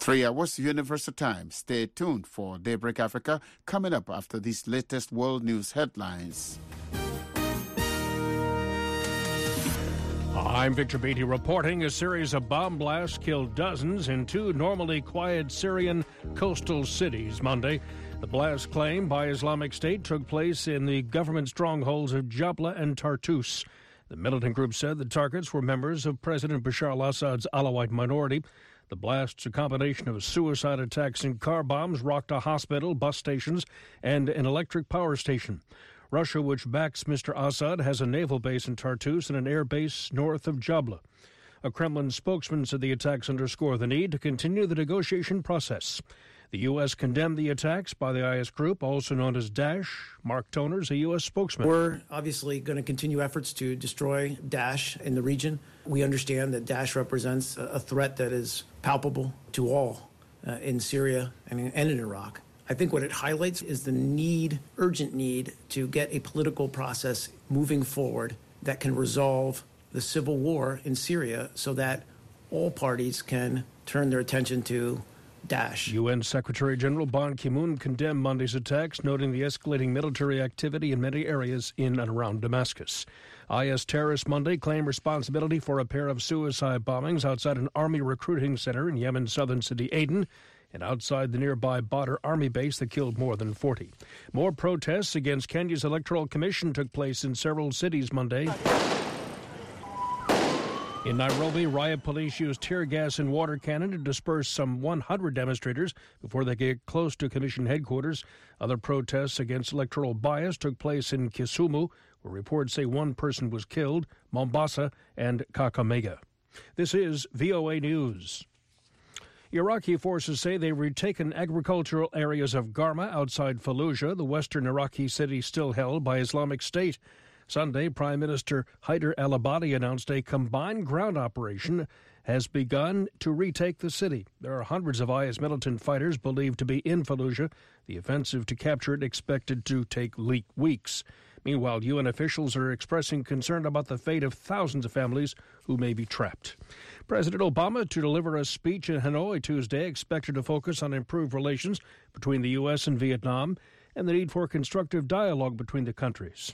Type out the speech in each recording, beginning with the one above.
3 hours Universal Time. Stay tuned for Daybreak Africa coming up after these latest world news headlines. I'm Victor Beatty reporting. A series of bomb blasts killed dozens in two normally quiet Syrian coastal cities Monday. The blasts claimed by Islamic State took place in the government strongholds of Jabla and Tartus. The militant group said the targets were members of President Bashar al-Assad's Alawite minority. The blasts, a combination of suicide attacks and car bombs, rocked a hospital, bus stations, and an electric power station. Russia, which backs Mr. Assad, has a naval base in Tartus and an air base north of Jabla. A Kremlin spokesman said the attacks underscore the need to continue the negotiation process. The U.S. condemned the attacks by the IS group, also known as Daesh. Mark Toners, a U.S. spokesman. We're obviously going to continue efforts to destroy Daesh in the region. We understand that Daesh represents a threat that is palpable to all in Syria and in Iraq. I think what it highlights is the urgent need to get a political process moving forward that can resolve the civil war in Syria so that all parties can turn their attention to Daesh. UN Secretary General Ban Ki-moon condemned Monday's attacks, noting the escalating military activity in many areas in and around Damascus. IS terrorists Monday claimed responsibility for a pair of suicide bombings outside an army recruiting center in Yemen's southern city Aden and outside the nearby Badr army base that killed more than 40. More protests against Kenya's Electoral Commission took place in several cities Monday. In Nairobi, riot police used tear gas and water cannon to disperse some 100 demonstrators before they get close to Commission headquarters. Other protests against electoral bias took place in Kisumu, where reports say one person was killed, Mombasa, and Kakamega. This is VOA News. Iraqi forces say they've retaken agricultural areas of Garma outside Fallujah, the western Iraqi city still held by Islamic State. Sunday, Prime Minister Haider al-Abadi announced a combined ground operation has begun to retake the city. There are hundreds of IS militant fighters believed to be in Fallujah. The offensive to capture it expected to take weeks. Meanwhile, UN officials are expressing concern about the fate of thousands of families who may be trapped. President Obama to deliver a speech in Hanoi Tuesday expected to focus on improved relations between the U.S. and Vietnam and the need for constructive dialogue between the countries.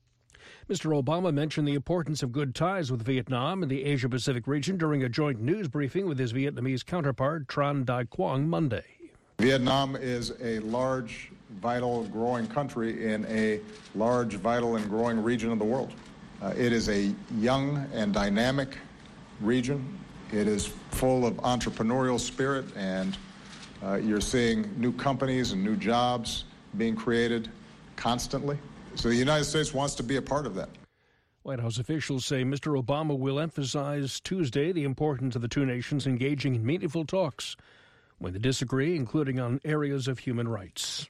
Mr. Obama mentioned the importance of good ties with Vietnam and the Asia-Pacific region during a joint news briefing with his Vietnamese counterpart, Tran Dai Quang, Monday. Vietnam is a large, vital, growing country in a large, vital, and growing region of the world. It is a young and dynamic region. It is full of entrepreneurial spirit, and you're seeing new companies and new jobs being created constantly. So the United States wants to be a part of that. White House officials say Mr. Obama will emphasize Tuesday the importance of the two nations engaging in meaningful talks when they disagree, including on areas of human rights.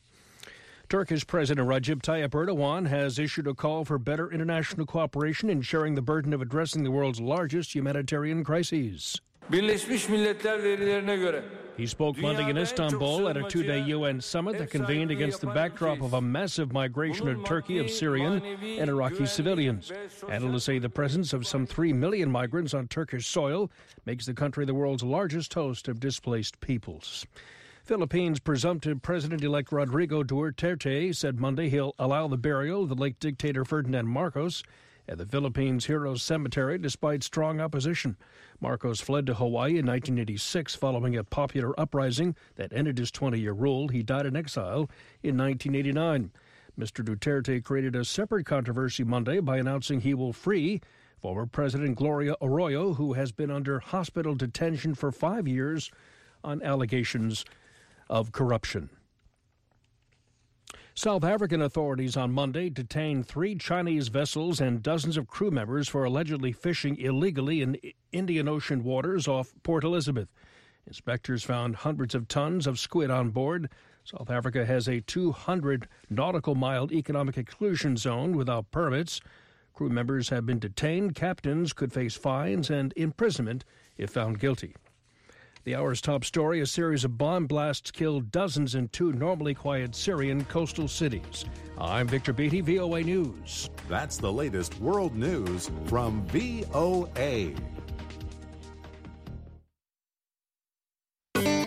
Turkish President Recep Tayyip Erdogan has issued a call for better international cooperation in sharing the burden of addressing the world's largest humanitarian crises. Birleşmiş Milletler verilerine göre he spoke Monday in Istanbul at a two-day UN summit that convened against the backdrop of a massive migration to Turkey of Syrian and Iraqi civilians. Analysts say the presence of some 3 million migrants on Turkish soil makes the country the world's largest host of displaced peoples. Philippines' presumptive President-elect Rodrigo Duterte said Monday he'll allow the burial of the late dictator Ferdinand Marcos at the Philippines Heroes Cemetery despite strong opposition. Marcos fled to Hawaii in 1986 following a popular uprising that ended his 20-year rule. He died in exile in 1989. Mr. Duterte created a separate controversy Monday by announcing he will free former President Gloria Arroyo, who has been under hospital detention for 5 years on allegations of corruption. South African authorities on Monday detained 3 Chinese vessels and dozens of crew members for allegedly fishing illegally in Indian Ocean waters off Port Elizabeth. Inspectors found hundreds of tons of squid on board. South Africa has a 200 nautical mile economic exclusion zone without permits. Crew members have been detained. Captains could face fines and imprisonment if found guilty. The hour's top story, a series of bomb blasts killed dozens in 2 normally quiet Syrian coastal cities. I'm Victor Beatty, VOA News. That's the latest world news from VOA.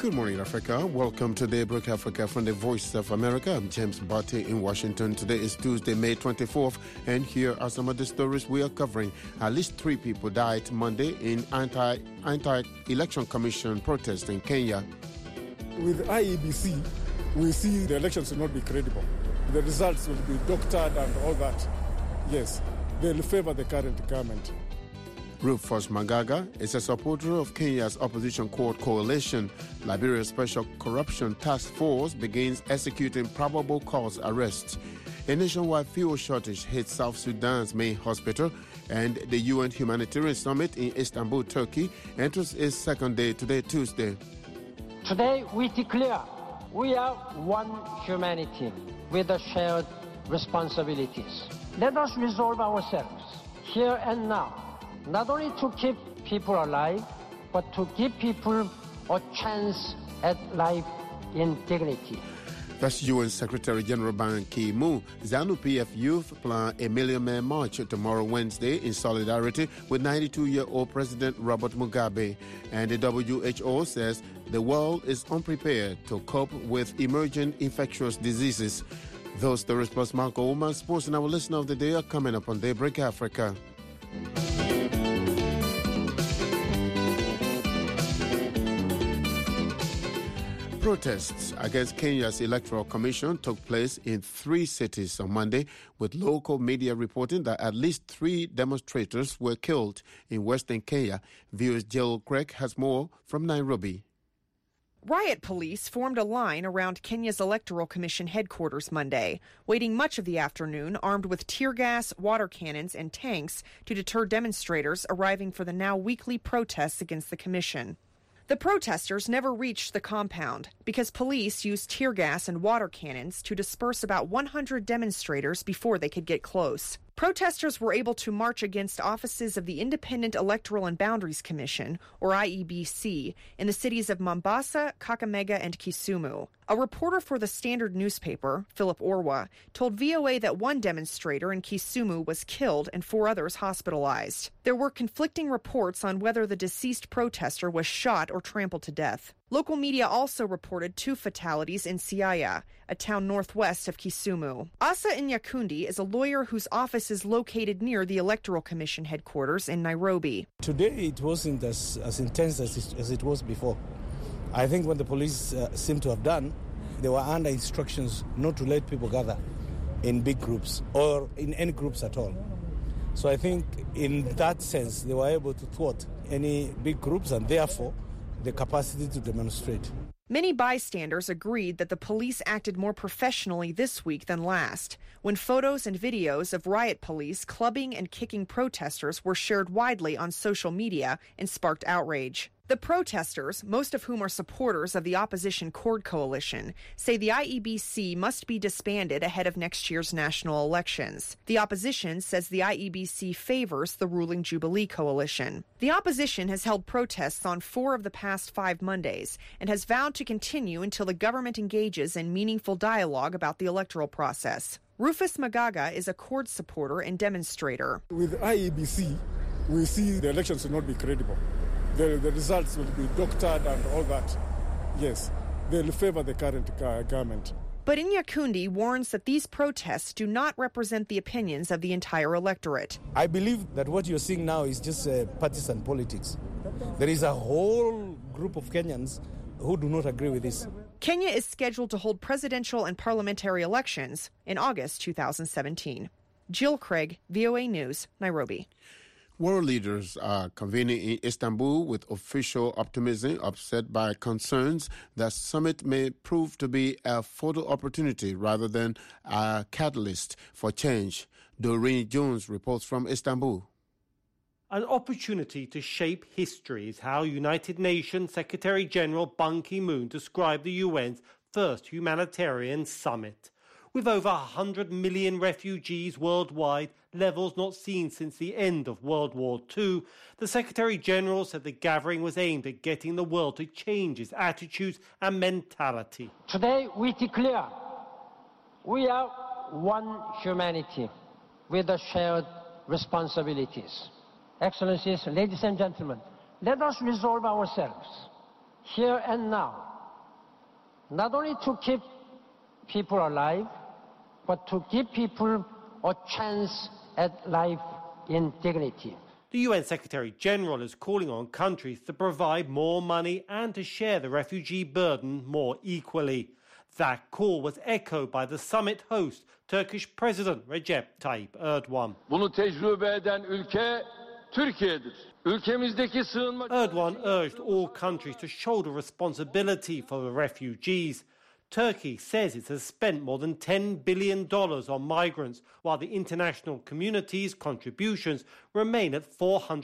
Good morning, Africa. Welcome to Daybreak Africa from the Voice of America. I'm James Barty in Washington. Today is Tuesday, May 24th, and here are some of the stories we are covering. At least 3 people died Monday in anti-election commission protest in Kenya. With IEBC, we see the elections will not be credible. The results will be doctored and all that. Yes, they'll favor the current government. Rufus Magaga is a supporter of Kenya's opposition court coalition. Liberia's Special Corruption Task Force begins executing probable cause arrests. A nationwide fuel shortage hits South Sudan's main hospital, and the UN Humanitarian Summit in Istanbul, Turkey, enters its second day today, Tuesday. Today we declare we are one humanity with the shared responsibilities. Let us resolve ourselves here and now, not only to keep people alive, but to give people a chance at life in dignity. That's UN Secretary General Ban Ki-moon. ZANU-PF youth plan a million-man march tomorrow, Wednesday, in solidarity with 92-year-old President Robert Mugabe. And the WHO says the world is unprepared to cope with emerging infectious diseases. Those stories plus Marco Oman, sports and our listener of the day are coming up on Daybreak Africa. Protests against Kenya's Electoral Commission took place in 3 cities on Monday, with local media reporting that at least 3 demonstrators were killed in western Kenya. VOA's Jill Craig has more from Nairobi. Riot police formed a line around Kenya's Electoral Commission headquarters Monday, waiting much of the afternoon armed with tear gas, water cannons, and tanks to deter demonstrators arriving for the now weekly protests against the commission. The protesters never reached the compound because police used tear gas and water cannons to disperse about 100 demonstrators before they could get close. Protesters were able to march against offices of the Independent Electoral and Boundaries Commission, or IEBC, in the cities of Mombasa, Kakamega, and Kisumu. A reporter for the Standard newspaper, Philip Orwa, told VOA that one demonstrator in Kisumu was killed and 4 others hospitalized. There were conflicting reports on whether the deceased protester was shot or trampled to death. Local media also reported 2 fatalities in Siaya, a town northwest of Kisumu. Asa Nyakundi is a lawyer whose office is located near the Electoral Commission headquarters in Nairobi. Today it wasn't as intense as it was before. I think what the police seem to have done, they were under instructions not to let people gather in big groups or in any groups at all. So I think in that sense they were able to thwart any big groups and therefore the capacity to demonstrate. Many bystanders agreed that the police acted more professionally this week than last, when photos and videos of riot police clubbing and kicking protesters were shared widely on social media and sparked outrage. The protesters, most of whom are supporters of the opposition court coalition, say the IEBC must be disbanded ahead of next year's national elections. The opposition says the IEBC favors the ruling Jubilee coalition. The opposition has held protests on 4 of the past 5 Mondays and has vowed to continue until the government engages in meaningful dialogue about the electoral process. Rufus Magaga is a court supporter and demonstrator. With IEBC, we see the elections will not be credible. The results will be doctored and all that. Yes, they'll favor the current government. But Nyakundi warns that these protests do not represent the opinions of the entire electorate. I believe that what you're seeing now is just partisan politics. There is a whole group of Kenyans who do not agree with this. Kenya is scheduled to hold presidential and parliamentary elections in August 2017. Jill Craig, VOA News, Nairobi. World leaders are convening in Istanbul with official optimism, upset by concerns that summit may prove to be a photo opportunity rather than a catalyst for change. Doreen Jones reports from Istanbul. An opportunity to shape history is how United Nations Secretary-General Ban Ki-moon described the UN's first humanitarian summit. With over 100 million refugees worldwide, levels not seen since the end of World War II, the Secretary-General said the gathering was aimed at getting the world to change its attitudes and mentality. Today we declare we are one humanity with the shared responsibilities. Excellencies, ladies and gentlemen, let us resolve ourselves here and now, not only to keep people alive, but to give people a chance at life in dignity. The UN Secretary-General is calling on countries to provide more money and to share the refugee burden more equally. That call was echoed by the summit host, Turkish President Recep Tayyip Erdogan. Bunu tecrübe eden ülke Türkiye'dir. Ülkemizdeki sığınma... Erdogan urged all countries to shoulder responsibility for the refugees. Turkey says it has spent more than $10 billion on migrants, while the international community's contributions remain at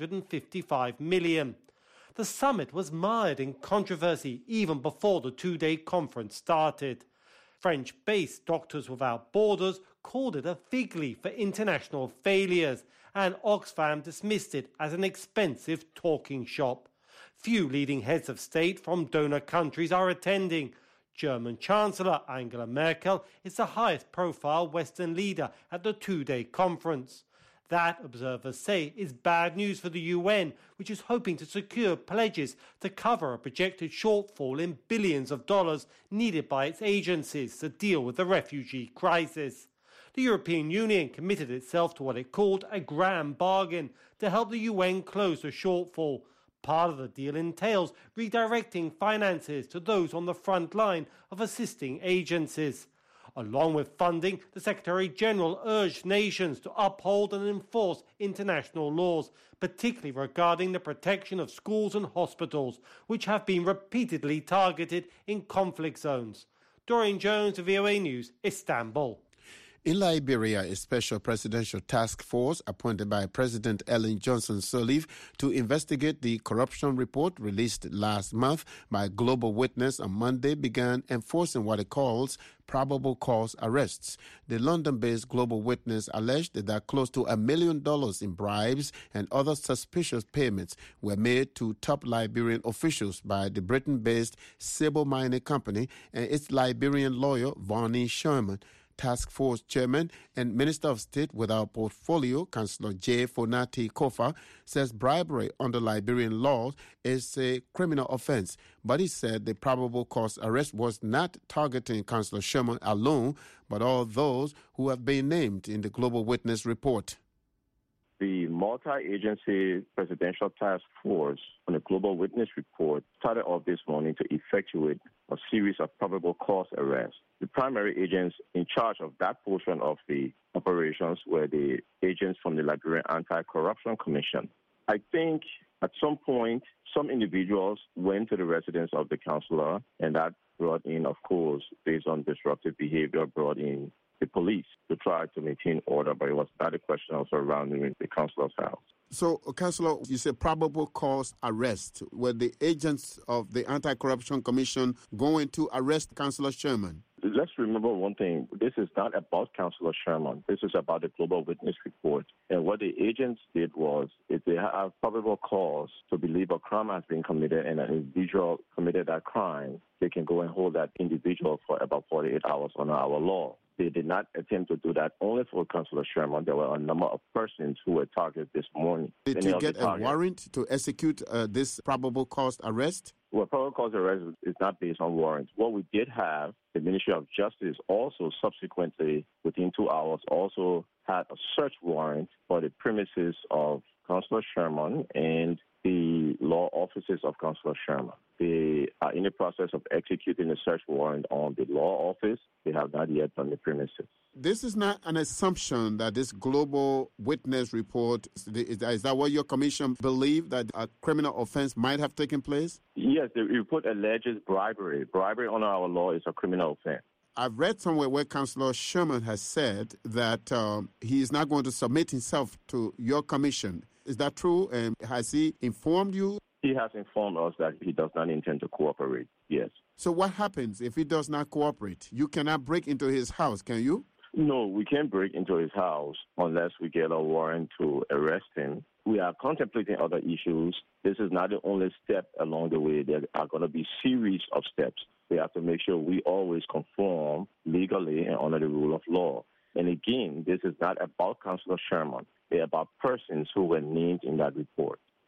$455 million. The summit was mired in controversy even before the two-day conference started. French-based Doctors Without Borders called it a fig leaf for international failures, and Oxfam dismissed it as an expensive talking shop. Few leading heads of state from donor countries are attending. German Chancellor Angela Merkel is the highest-profile Western leader at the two-day conference. That, observers say, is bad news for the UN, which is hoping to secure pledges to cover a projected shortfall in billions of dollars needed by its agencies to deal with the refugee crisis. The European Union committed itself to what it called a grand bargain to help the UN close the shortfall. Part of the deal entails redirecting finances to those on the front line of assisting agencies. Along with funding, the Secretary-General urged nations to uphold and enforce international laws, particularly regarding the protection of schools and hospitals, which have been repeatedly targeted in conflict zones. Dorian Jones, VOA News, Istanbul. In Liberia, a special presidential task force appointed by President Ellen Johnson Sirleaf to investigate the corruption report released last month by Global Witness on Monday began enforcing what it calls probable cause arrests. The London-based Global Witness alleged that close to $1 million in bribes and other suspicious payments were made to top Liberian officials by the Britain-based Sable Mining Company and its Liberian lawyer, Vonnie Sherman. Task Force Chairman and Minister of State without portfolio, Councillor J. Fonati Kofa, says bribery under Liberian law is a criminal offense. But he said the probable cause arrest was not targeting Councillor Sherman alone, but all those who have been named in the Global Witness report. The multi-agency presidential task force on the Global Witness report started off this morning to effectuate a series of probable cause arrests. The primary agents in charge of that portion of the operations were the agents from the Liberian Anti-Corruption Commission. I think at some point, some individuals went to the residence of the councillor, and that brought in, of course, based on disruptive behavior, brought in the police to try to maintain order, but it was not a question of surrounding the councillor's house. So, Councillor, you said probable cause arrest. Were the agents of the Anti-Corruption Commission going to arrest Councillor Sherman? Let's remember one thing. This is not about Councillor Sherman. This is about the Global Witness report. And what the agents did was, if they have probable cause to believe a crime has been committed and an individual committed that crime, they can go and hold that individual for about 48 hours under our law. They did not attempt to do that only for Councillor Sherman. There were a number of persons who were targeted this morning. Did you get a warrant to execute this probable cause arrest? Well, probable cause arrest is not based on warrants. What we did have, the Ministry of Justice also subsequently, within 2 hours, also had a search warrant for the premises of Councillor Sherman and the law offices of Councillor Sherman. They are in the process of executing a search warrant on the law office. They have not yet done the premises. This is not an assumption that this Global Witness report, is that what your commission believed, that a criminal offense might have taken place? Yes, the report alleges bribery. Bribery under our law is a criminal offense. I've read somewhere where Councillor Sherman has said that he is not going to submit himself to your commission. Is that true? And has he informed you? He has informed us that he does not intend to cooperate, yes. So what happens if he does not cooperate? You cannot break into his house, can you? No, we can't break into his house unless we get a warrant to arrest him. We are contemplating other issues. This is not the only step along the way. There are going to be a series of steps. We have to make sure we always conform legally and under the rule of law. And again, this is not about Councillor Sherman. They're about persons who were named in that report.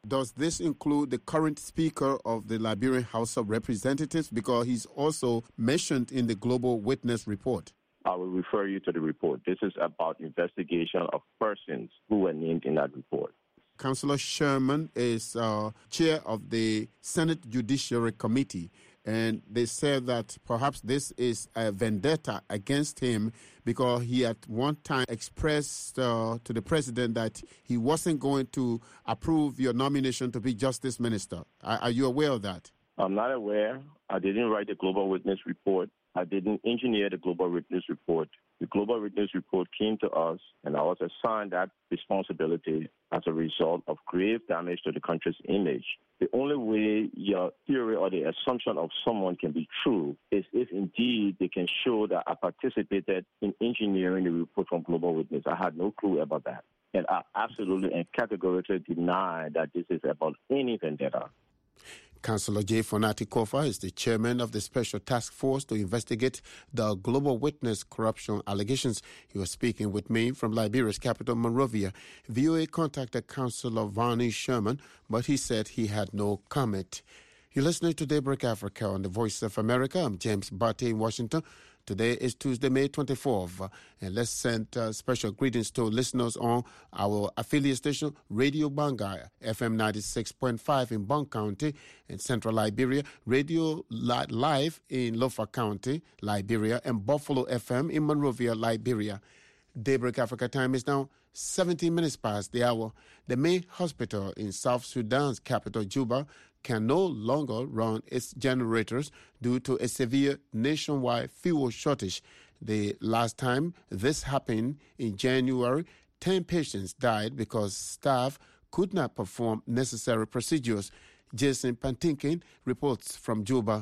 Does this include the current Speaker of the Liberian House of Representatives? Because he's also mentioned in the Global Witness report. I will refer you to the report. This is about investigation of persons who were named in that report. Councillor Sherman is chair of the Senate Judiciary Committee, and they said that perhaps this is a vendetta against him because he at one time expressed to the president that he wasn't going to approve your nomination to be Justice Minister. Are you aware of that? I'm not aware. I didn't write the Global Witness report. I didn't engineer the Global Witness report. The Global Witness report came to us, and I was assigned that responsibility as a result of grave damage to the country's image. The only way your theory or the assumption of someone can be true is if indeed they can show that I participated in engineering the report from Global Witness. I had no clue about that. And I absolutely and categorically deny that this is about any vendetta. Councillor J. Fonati Kofa is the chairman of the Special Task Force to investigate the Global Witness corruption allegations. He was speaking with me from Liberia's capital, Monrovia. VOA contacted Councillor Varney Sherman, but he said he had no comment. You're listening to Daybreak Africa on the Voice of America. I'm James Barty in Washington. Today is Tuesday, May 24th, and let's send special greetings to listeners on our affiliate station, Radio Bangaya, FM 96.5 in Bon County in central Liberia, Radio Live in Lofa County, Liberia, and Buffalo FM in Monrovia, Liberia. Daybreak Africa time is now 17 minutes past the hour. The main hospital in South Sudan's capital, Juba, can no longer run its generators due to a severe nationwide fuel shortage. The last time this happened in January, 10 patients died because staff could not perform necessary procedures. Jason Pantinkin reports from Juba.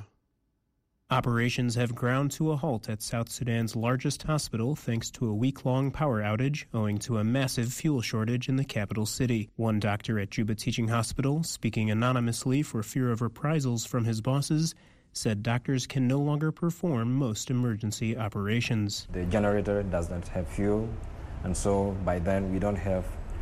Operations have ground to a halt at South Sudan's largest hospital thanks to a week-long power outage owing to a massive fuel shortage in the capital city. One doctor at Juba Teaching Hospital, speaking anonymously for fear of reprisals from his bosses, said doctors can no longer perform most emergency operations. The generator does not have fuel, and so by then we don't have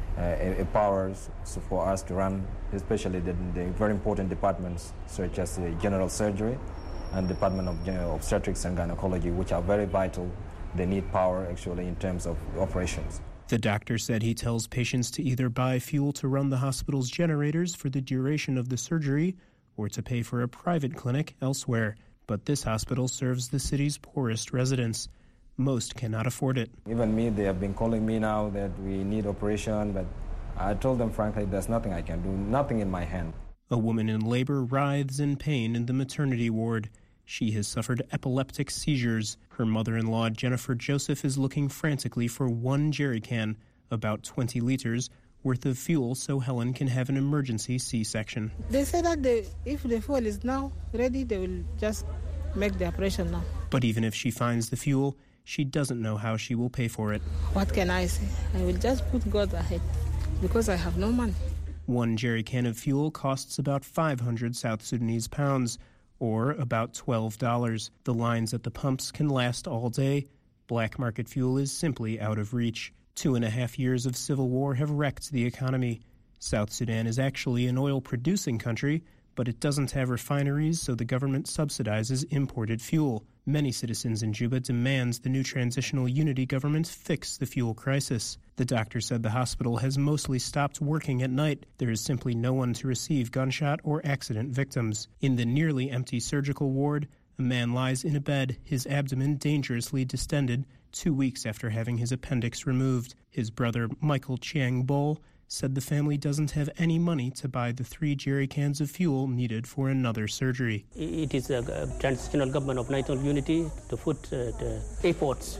a power for us to run, especially the very important departments such as the general surgery and Department of Obstetrics and Gynecology, which are very vital. They need power, actually, in terms of operations. The doctor said he tells patients to either buy fuel to run the hospital's generators for the duration of the surgery or to pay for a private clinic elsewhere. But this hospital serves the city's poorest residents. Most cannot afford it. Even me, they have been calling me now that we need operation, but I told them, frankly, there's nothing I can do, nothing in my hand. A woman in labor writhes in pain in the maternity ward. She has suffered epileptic seizures. Her mother-in-law, Jennifer Joseph, is looking frantically for one jerry can, about 20 liters, worth of fuel so Helen can have an emergency C-section. They say that if the fuel is now ready, they will just make the operation now. But even if she finds the fuel, she doesn't know how she will pay for it. What can I say? I will just put God ahead because I have no money. One jerry can of fuel costs about 500 South Sudanese pounds, or about $12. The lines at the pumps can last all day. Black market fuel is simply out of reach. 2.5 years of civil war have wrecked the economy. South Sudan is actually an oil-producing country, but it doesn't have refineries, so the government subsidizes imported fuel. Many citizens in Juba demand the new transitional unity government fix the fuel crisis. The doctor said the hospital has mostly stopped working at night. There is simply no one to receive gunshot or accident victims. In the nearly empty surgical ward, a man lies in a bed, his abdomen dangerously distended, 2 weeks after having his appendix removed. His brother, Michael Chiang Bol, said the family doesn't have any money to buy the 3 jerry cans of fuel needed for another surgery. It is a transitional government of national unity to put the efforts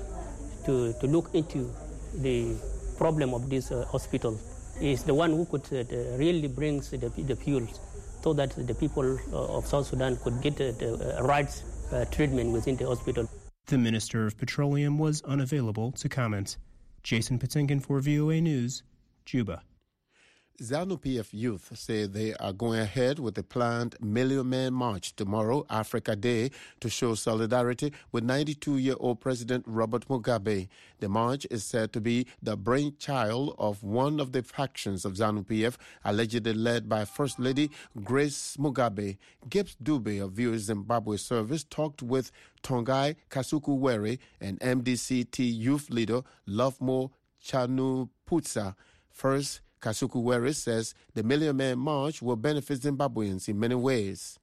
to look into the problem of this hospital. Is the one who could really bring the fuel so that the people of South Sudan could get the right treatment within the hospital. The Minister of Petroleum was unavailable to comment. Jason Patinkin for VOA News, Juba. ZANU-PF youth say they are going ahead with the planned Million Man March tomorrow, Africa Day, to show solidarity with 92-year-old President Robert Mugabe. The march is said to be the brainchild of one of the factions of ZANU-PF, allegedly led by First Lady Grace Mugabe. Gibbs Dube of VOA Zimbabwe Service talked with Tongai Kasukuwere and MDC-T youth leader Lovemore Chanuputsa. First, Kasukuwere says the Million Man March will benefit Zimbabweans in many ways.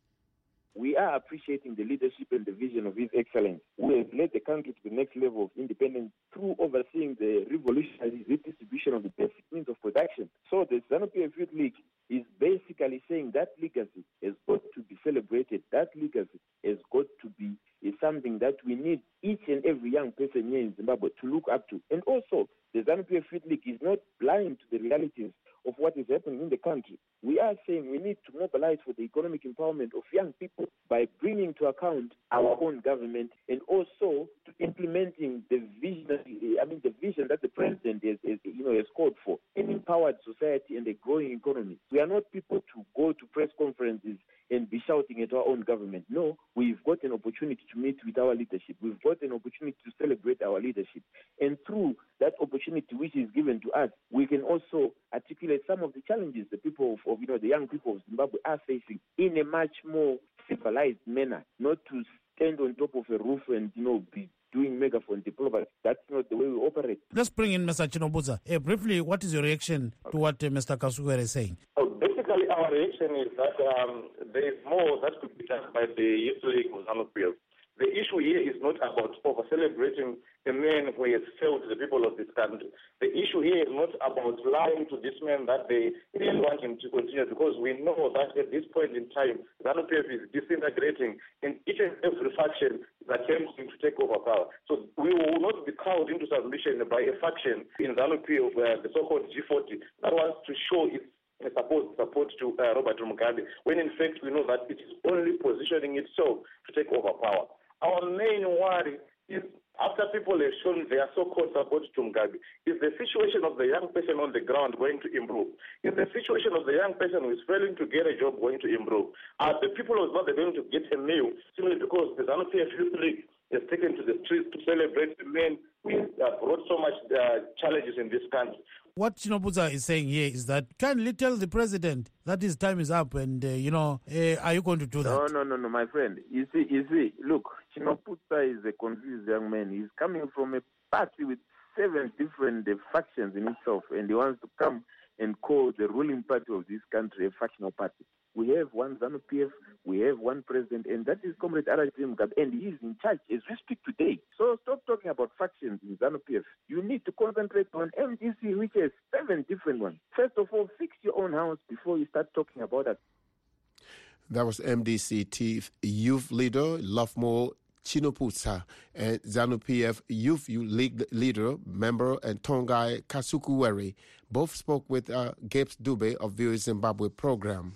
We are appreciating the leadership and the vision of His Excellency, who has led the country to the next level of independence through overseeing the revolutionary redistribution of the basic means of production. So the ZANU-PF Youth League is basically saying that legacy has got to be celebrated. That legacy has got to be something that we need each and every young person here in Zimbabwe to look up to. And also, the ZANU-PF Youth League is not blind to the realities of what is happening in the country. We are saying we need to mobilize for the economic empowerment of young people by bringing to account our own government and also to implementing the vision that the president has called for, an empowered society and a growing economy. We are not people to go to press conferences and be shouting at our own government. No, we've got an opportunity to meet with our leadership. We've got an opportunity to celebrate our leadership. And through that opportunity which is given to us, we can also articulate some of the challenges the people of the young people of Zimbabwe are facing in a much more civilized manner, not to stand on top of a roof and, be doing megaphone diplomacy. That's not the way we operate. Let's bring in Mr. Chinobudza. Briefly, what is your reaction to what Mr. Kasukuwere is saying? Basically, our reaction is that there is more that could be done by the Youth League of ZANU-PF. The issue here is not about over-celebrating a man who has failed the people of this country. The issue here is not about lying to this man that they really want him to continue, because we know that at this point in time, ZANU-PF is disintegrating in each and every faction that attempts to take over power. So we will not be cowed into submission by a faction in ZANU-PF, the so-called G40, that wants to show its support to Robert Mugabe, when in fact we know that it is only positioning itself to take over power. Our main worry is, after people have shown their so-called support to Mugabe, is the situation of the young person on the ground going to improve? Is the situation of the young person who is failing to get a job going to improve? Are the people who are not going to get a meal simply because the ZANU-PF Youth League has taken to the streets to celebrate the men who brought so much challenges in this country? What Chinobudza is saying here is that kindly tell the president that his time is up and, are you going to do that? No, my friend. You see, look, Chinobudza is a confused young man. He's coming from a party with 7 different factions in itself, and he wants to come and call the ruling party of this country a factional party. We have one ZANU-PF, we have one president, and that is Comrade R.J. Mugabe, and he is in charge as we speak today. So stop talking about factions in ZANU-PF. You need to concentrate on MDC, which has 7 different ones. First of all, fix your own house before you start talking about that. That was MDC-T youth leader Lovemore Chanuputsa and ZANU-PF Youth League leader, member, and Tongai Kasukuwere. Both spoke with Gibbs Dube of VOA Zimbabwe program.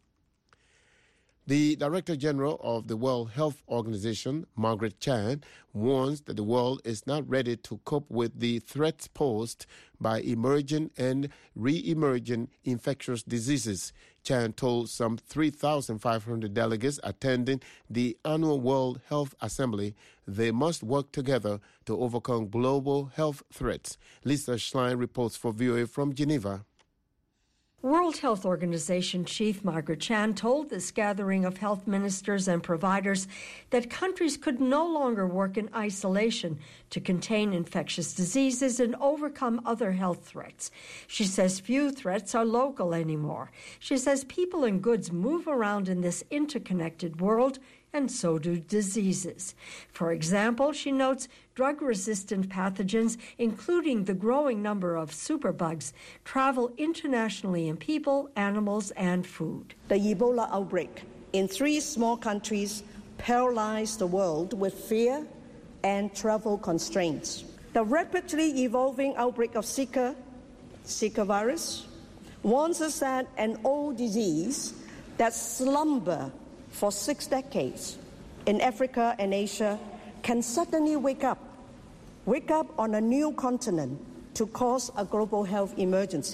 The Director General of the World Health Organization, Margaret Chan, warns that the world is not ready to cope with the threats posed by emerging and re-emerging infectious diseases. Chan told some 3,500 delegates attending the annual World Health Assembly they must work together to overcome global health threats. Lisa Schlein reports for VOA from Geneva. World Health Organization Chief Margaret Chan told this gathering of health ministers and providers that countries could no longer work in isolation to contain infectious diseases and overcome other health threats. She says few threats are local anymore. She says people and goods move around in this interconnected world, and so do diseases. For example, she notes drug-resistant pathogens, including the growing number of superbugs, travel internationally in people, animals, and food. The Ebola outbreak in 3 small countries paralyzed the world with fear and travel constraints. The rapidly evolving outbreak of Zika virus, warns us that an old disease that slumbered for 6 decades in Africa and Asia can suddenly wake up on a new continent to cause a global health emergency.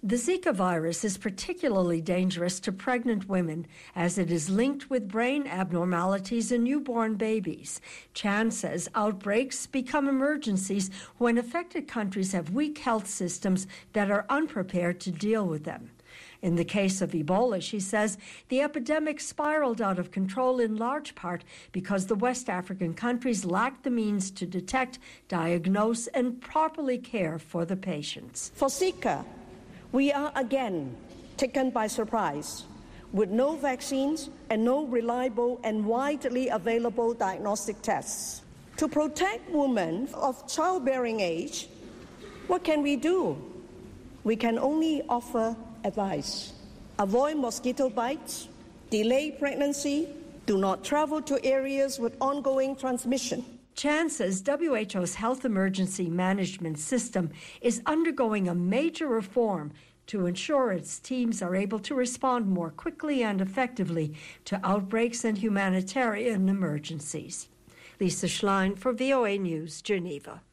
The Zika virus is particularly dangerous to pregnant women as it is linked with brain abnormalities in newborn babies. Chan says outbreaks become emergencies when affected countries have weak health systems that are unprepared to deal with them. In the case of Ebola, she says, the epidemic spiraled out of control in large part because the West African countries lacked the means to detect, diagnose, and properly care for the patients. For Zika, we are again taken by surprise with no vaccines and no reliable and widely available diagnostic tests. To protect women of childbearing age, what can we do? We can only offer advice. Avoid mosquito bites, delay pregnancy, do not travel to areas with ongoing transmission. Chan says WHO's health emergency management system is undergoing a major reform to ensure its teams are able to respond more quickly and effectively to outbreaks and humanitarian emergencies. Lisa Schlein for VOA News, Geneva.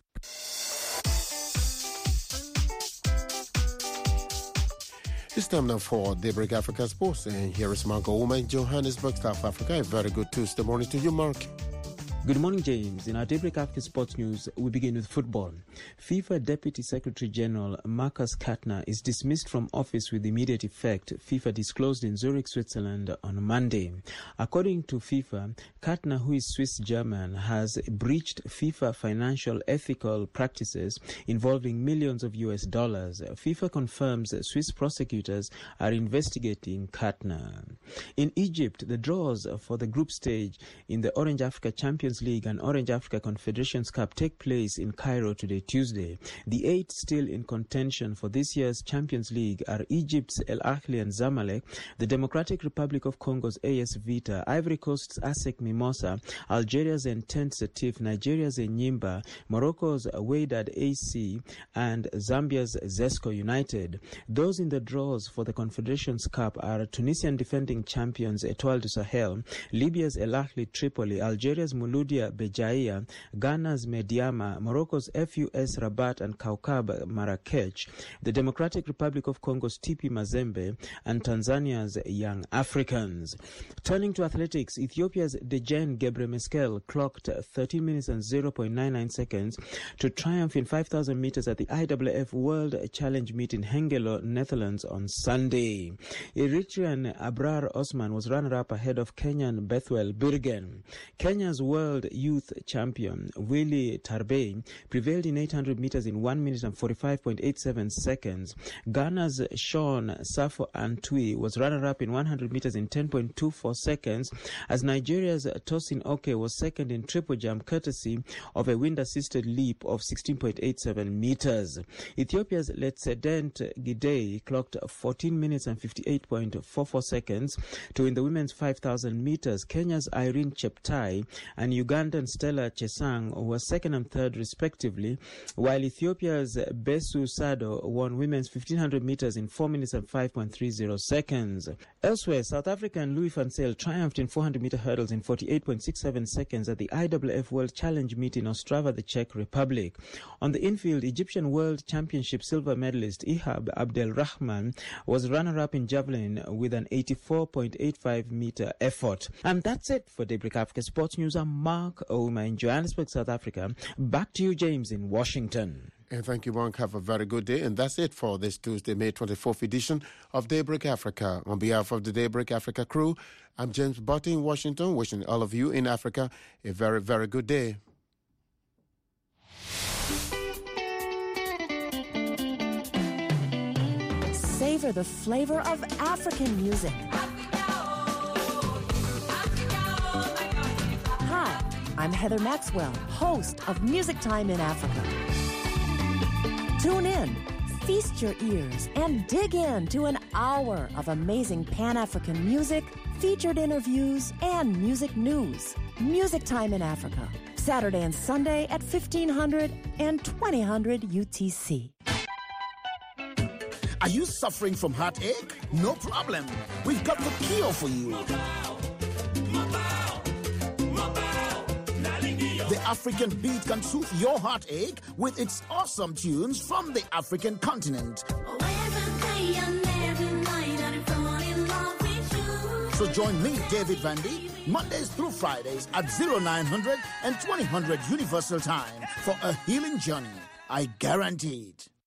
It's time now for Daybreak Africa Sports, and here is Mark Ouma in Johannesburg, South Africa. A very good Tuesday morning to you, Mark. Good morning, James. In our Daybreak Africa Sports News, we begin with football. FIFA Deputy Secretary General Markus Kattner is dismissed from office with immediate effect, FIFA disclosed in Zurich, Switzerland on Monday. According to FIFA, Kattner, who is Swiss-German, has breached FIFA financial ethical practices involving millions of US dollars. FIFA confirms Swiss prosecutors are investigating Kattner. In Egypt, the draws for the group stage in the Orange Africa Champions League and Orange Africa Confederations Cup take place in Cairo today, Tuesday. The 8 still in contention for this year's Champions League are Egypt's El Ahly and Zamalek, the Democratic Republic of Congo's AS Vita, Ivory Coast's ASEC Mimosa, Algeria's Entente Setif, Nigeria's Enyimba, Morocco's Wydad AC, and Zambia's Zesco United. Those in the draws for the Confederations Cup are Tunisian defending champions Etoile du Sahel, Libya's El Ahly Tripoli, Algeria's Mouloudia Bejaia, Ghana's Mediama, Morocco's FUS Rabat and Kaukab Marrakech, the Democratic Republic of Congo's TP Mazembe, and Tanzania's Young Africans. Turning to athletics, Ethiopia's Dejen Gebremeskel clocked 13 minutes and 0.99 seconds to triumph in 5,000 meters at the IAAF World Challenge Meet in Hengelo, Netherlands on Sunday. Eritrean Abrar Osman was runner-up ahead of Kenyan Bethwel Birgen. Kenya's world youth champion Willy Tarbey prevailed in 800 meters in 1 minute and 45.87 seconds. Ghana's Sean Safo Antwi was runner-up in 100 meters in 10.24 seconds, as Nigeria's Tosin Oke was second in triple jump courtesy of a wind-assisted leap of 16.87 meters. Ethiopia's Letsedent Gidey clocked 14 minutes and 58.44 seconds to win the women's 5,000 meters. Kenya's Irene Cheptai and Ugandan Stella Chesang were second and third respectively, while Ethiopia's Besu Sado won women's 1,500 meters in 4 minutes and 5.30 seconds. Elsewhere, South African Louis van Zyl triumphed in 400-meter hurdles in 48.67 seconds at the IAAF World Challenge Meet in Ostrava, the Czech Republic. On the infield, Egyptian World Championship silver medalist Ihab Abdelrahman was runner-up in javelin with an 84.85-meter effort. And that's it for Daybreak Africa Sports News. I'm Mark Ouma in Johannesburg, South Africa. Back to you, James, in Washington. And thank you, Mark. Have a very good day. And that's it for this Tuesday, May 24th edition of Daybreak Africa. On behalf of the Daybreak Africa crew, I'm James Botti in Washington, wishing all of you in Africa a very, very good day. Savor the flavor of African music. Hi, I'm Heather Maxwell, host of Music Time in Africa. Tune in, feast your ears, and dig into an hour of amazing Pan-African music, featured interviews, and music news. Music Time in Africa, Saturday and Sunday at 1500 and 2000 UTC. Are you suffering from heartache? No problem. We've got the cure for you. The African beat can soothe your heartache with its awesome tunes from the African continent. So join me, David Vandy, Mondays through Fridays at 0900 and 2000 Universal Time for a healing journey. I guarantee it.